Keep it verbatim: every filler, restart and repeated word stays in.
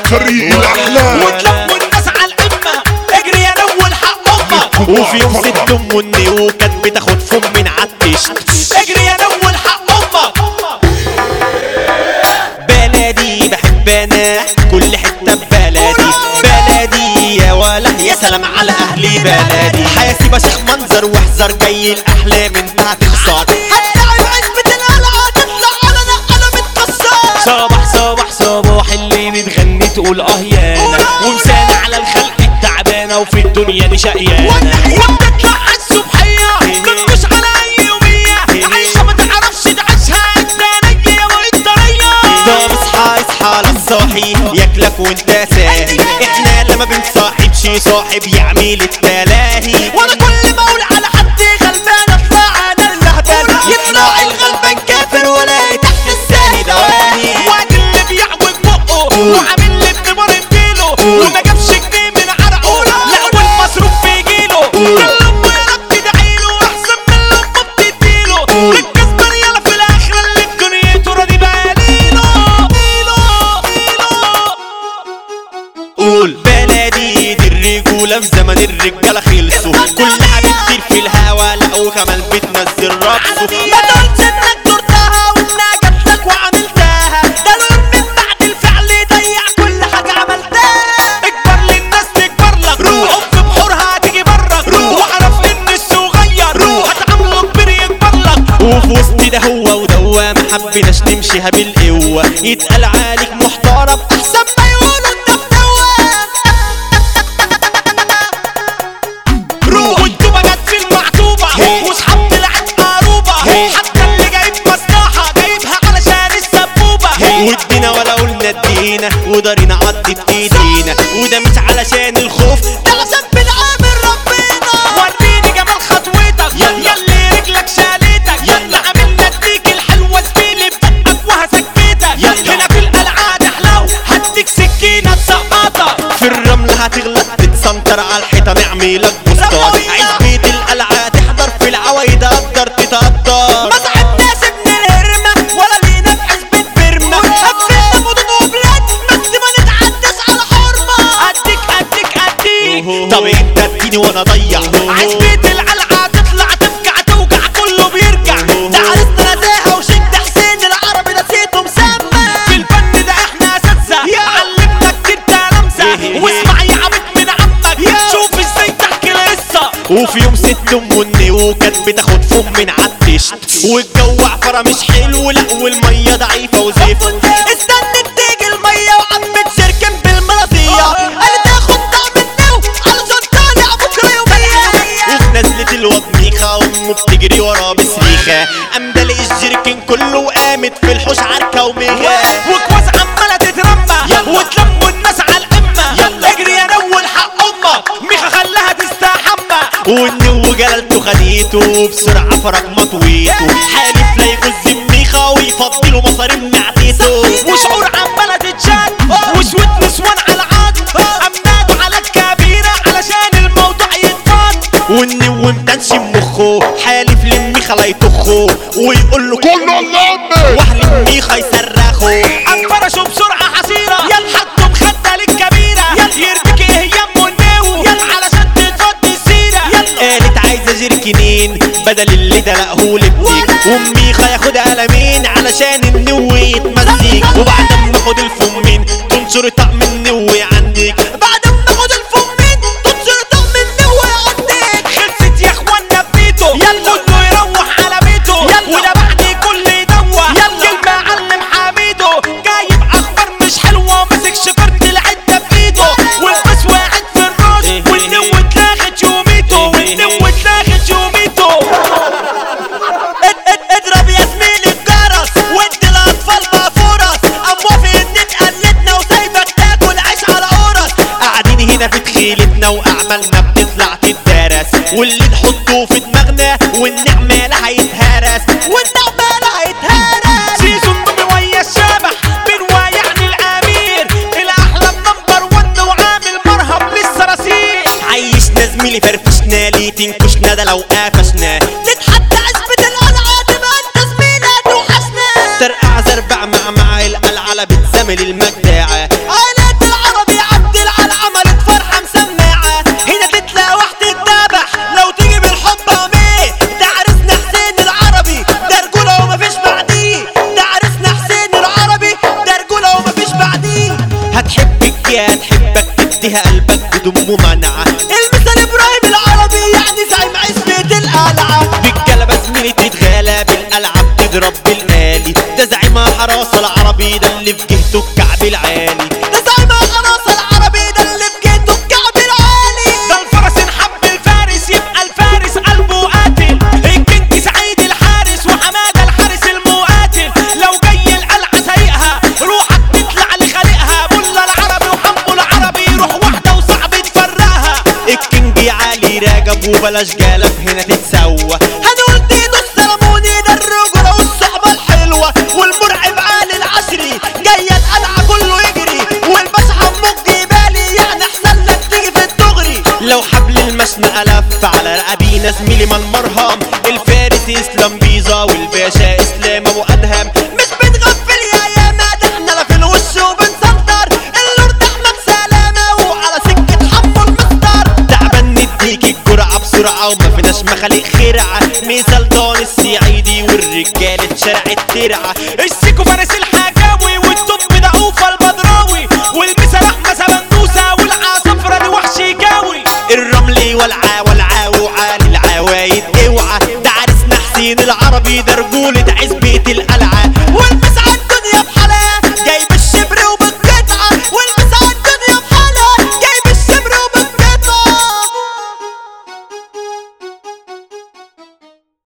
فريق الاحلام وتلموا الناس على القمة اجري يا نول حق امك. وفي يوم ست ام النيو كانت بتاخد فم من عالتشت اجري يا نول حق امك. بلدي بحب انا كل حتة ببلدي بلدي يا ولا يا سلام على اهلي بلدي حاسب اشيخ منظر واحذر جاي الاحلام انت هتخسر هتلاعب عزبة القلعة تطلع على نقلة متكسر. صباح صباح صباح اللي بتغني تقول اه يانا ومسانة على الخلق التعبانة وفي الدنيا دي شقيانة وبتطلع على الصبحية تنكش على اي يومية عايشة ما تعرفش تعيشها انت نية وانت رية. طب اصحى اصحى على الصاحي ياكلك وانت ساهي احنا لما بنصاحبش صاحب يعمل التلاهي وانا كل ما اقول على حد غلبان اطلع انا اللهبان يطلع الغلبان كافر ولا تحت الساهي دواهي وادي اللي بيعوج بقه وعامل لي ابن مريم كيلو وما جابش جنيه من عرقه لا والمصروف بيجيله كل امه يا رب تدعيله احسن من لما بتديله الكسبان يلا في الاخره اللي دنيته راضي بقليله. قول بلدي دي الرجولة في زمن الرجالة خلصوا كلها بتطير في الهوا لا وكمان بتنزل رقصه ما تقولش انك زرتها وانها جاتلك وعملتها ده لون من بعد الفعل ضيع كل حاجة عملتها. اكبر للناس تكبر لك روح في بحورها هتيجي برك واعرف ان الصغير هتعامله كبير يكبر لك. وفي وسط ده هو ودوا ما حبيناش نمشيها بالقوة يتقال عليك محترم احسن ما يقولوا انت مدوى روح والتوبة جت في المعتوبة واصحاب طلعت قاروبة حتى اللي جايب مصلحة جايبها علشان السبوبة وادينا ولا قلنا ادينا ودارينا عدت ايدينا وده مش علشان الخوف ده عشان بنعامل ربنا. وريني جمال خطوتك ياللي رجلك شالتك يلا عاملنا اديك الحلوة زميلي بدقك وهسكتك هنا في القلعة تحلو هديك سكينة تسقطك في الرمل هتغلط تتسنطر على الحيطة نعملك بوستات عزبة القلعة تحضر في العوايد قدر تتقدر ما صاحبناش ابن الهرمة ولا لينا في حزبة برمة قفلنا مدن وبلاد بس ما نتعداش على حرمة اديك اديك اديك. طب انت اديني وانا اضيع عزبة القلعة تطلع تفكع توجع كله بيرجع ده عرسنا نزاهة وشد حسين العربي نسيته مسمى في الفن ده احنا اساتذة علمنا كتير تلامذة واسمع يا عبيط من عمك شوف ازاي تحكي القصة. وفي يوم ست ام النيو كانت بتاخد فم من عالتشت والجو عفرة مش حلو لا والمية ضعيفة وزفت استنى تيجي المية وعمت سركن بالمرضية قالت تاخد طعم النو علشان طالع بكرة يومية. وفي نزلة الواد ميخا امه بتجري وراه بسريخة قام دلق الجركن كله وقامت في الحوش عركة وميغا وكواز عمالة تترمى وتلموا الناس على القمة اجري يا نول حق امك ميخا خلاها تستحمى والنو جلالته خديته بسرعة فرج مطويته حالف لا يجوز ميخا ويفضله مصاري معديته وشعور عمالة تتشد وشوت نسوان على عاد امناته على الكبيرة علشان الموضوع يتفض والنو متنش مخه حالف لميخا لا يطخه ويقول له كله اللمة واهل ميخا يصرخه انفرشوا بسرعة حصيرة حطوا مخدة للكبيرة يرميك ايه يمه النو علشان تتفضي السيرة قالت عايزة جركنين بدل اللي دلقهولك ديك وميخا ياخد قلمين علشان النو يتمزيك وبعد ما اخد الفمين تنشر طعم النو عندك بعد ما اخد الفمين تنشر طعم النو عندك. خلصت يا اخوانا بنيته كله يروح على بيته وده بعد كل يدوه كلمة علم حميده جايب اخبار مش حلوة ماسك شجرة العدة بايده والبس واحد في الراس والنو اتلاغت يوميته والنو اتلاغت يوميته. اضرب يا زميلي بجرس وادي الاطفال مقفورس اموافق ان اتقلدنا وسايبك تاكل عيش على قرص. قاعدين هنا في تخيلتنا واعمالنا بتطلع تدرس واللي نحطه في دماغنا والنعمة لا هيتهرس والنعمة لا هيتهرس. سيزون نومي ويا الشبح بنوا يعني الامير الاحلام نمبر ون وعامل مرهم للصراصير عيشنا زميلي فرفشنا ليه تنكشنا ده لو قفشنا نتحدى عزبة القلعة تبقى انت زميلة توحشنا ترقع زربع مع مع القلعة بتزامل المجدعة عيلة هتحبك يا هتحبك تديها قلبك بدون ممانعة. المثل ابراهيم العربي يعني زعيم عزبة القلعة. بالجلبة زميلي تتغالى بالقلعة بتضرب بالآلي، ده زعيم حراسة العربي ده اللي في جهته الكعب العالي. ده زعيم حراسة العربي ده اللي في جهته الكعب العالي. ده الفرس نحب الفارس يبقى الفارس قلبه قاتل. الكينج سعيد الحارس وحمادة الحارس المقاتل. لو جاي القلعة سايقها روحك تطلع لخالقها. بولا العربي وحمو العربي روح واحدة وصعب تفرقها. الكينج علي راجب وبلاش جالب هنا تتسوى. هنقول دينو السلموني ده الرجولة والصحبة الحلوة. والمرعب علي العشري جاية القلعة كله يجري. والباشا حموك جبالي يعني احسن لك تيجي في الدغري. لو حبل المشنقة لف على رقبينا زميلي من مرهم. الفارس اسلام بيظا والباشا اسلام ابو ادهم. مش بتغفل يا ياما ده احنا لا في الوش وبنسنطر. اللورد احمد سلامة وعلى سكة حمو المسطر. تعبان نديك الجرعة بسرعة وما فيناش مخالق خرعة. مثال دون السعيدي والرجالة شارع الترعة. السيكو فارس الحجاوي والطب ده اوفى البدراوي. والمثل احمد سبندوسة والعصفرة الوحشي جاوي. الرملي والعا والعا وعالي العوايد اوعى. ده عرسنا حسين العربي ده